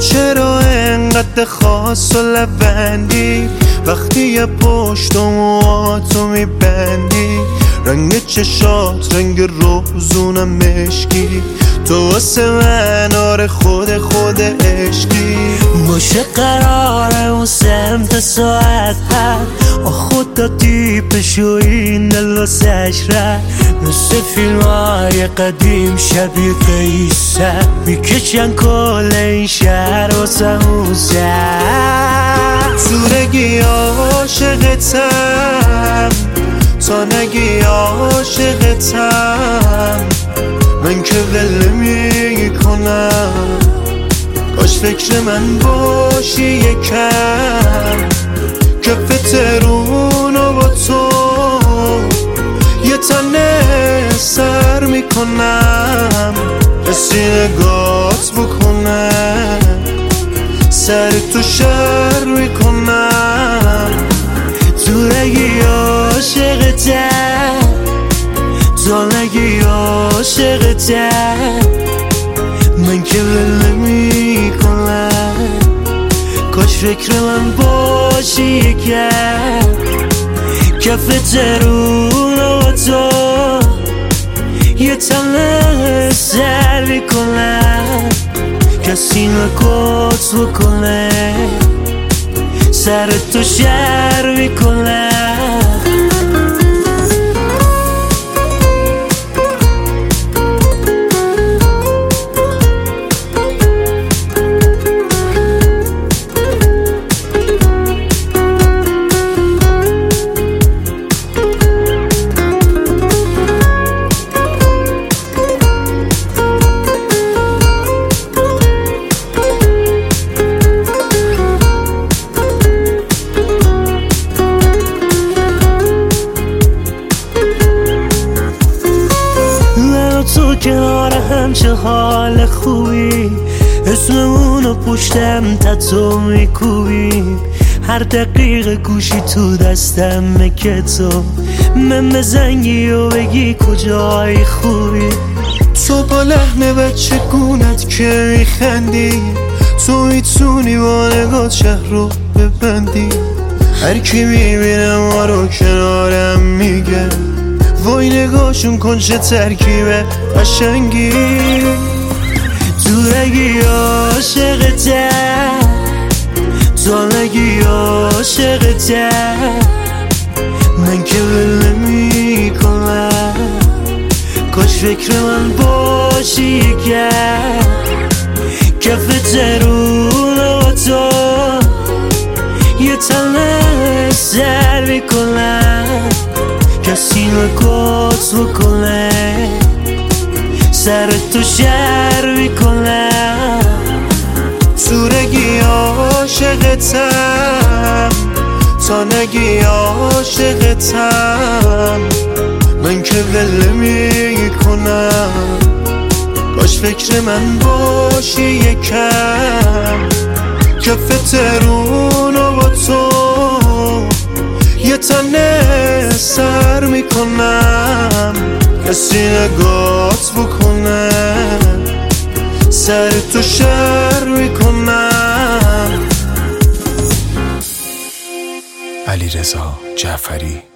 چرا انقدر خاص و لبندی؟ وقتی یه پشت و موهاتو میبندی، رنگ چشات رنگ روزونم مشکی، تو واسه من آره خود عشقی. باشه قراره اون سمت ساعت هست، خدا دیپشو این دل واسش رد، مثل فیلم های قدیم شبیه قیصه، میکشن کل این شهر واسه اون سر. تو نگی عاشقتم، تا نگی عاشقتم، من که ول میکنم. کاش فکر من باشی یکم، کف ترونو با تو یه تنه سر میکنم، کسی نگات بکنه سر تو شر میکنم. تو نگی عاشقتم، تو نگی عاشقتم، من که ول میکنم. کاش فکر من باشی یکم، کف ترون و تو یه تنه سر میکنم، کسی نگات بکنه سر تو شر میکنم. تو کنار هم چه حال خوبی، اسممونو پشتم تتو میکوبیم، هر دقیقه گوشی تو دستم که تو من بزنگی و بگی کجای خوبی. تو با لحن بچه گونت که میخندی، تو میتونی با نگاه شهر رو ببندی، هر کی میبینه ما رو کنارم میگه وای نگاهشون کن چه ترکیب قشنگی. تو نگی عاشقتم، تو نگی عاشقتم، من که ول میکنم. کاش فکر من باشی یکم، کف ترون و تو یه تنه سر میکنم، کسی نگات بکنه سر تو شر میکنم. تو نگی عاشقتم، تا نگی عاشقتم، من که ول میکنم. کاش فکر من باشی یکم، کف ترونو با تو یه تنه سر میکنم، کسی نگات بکنه سر تو شر میکنم. علیرضا جعفری.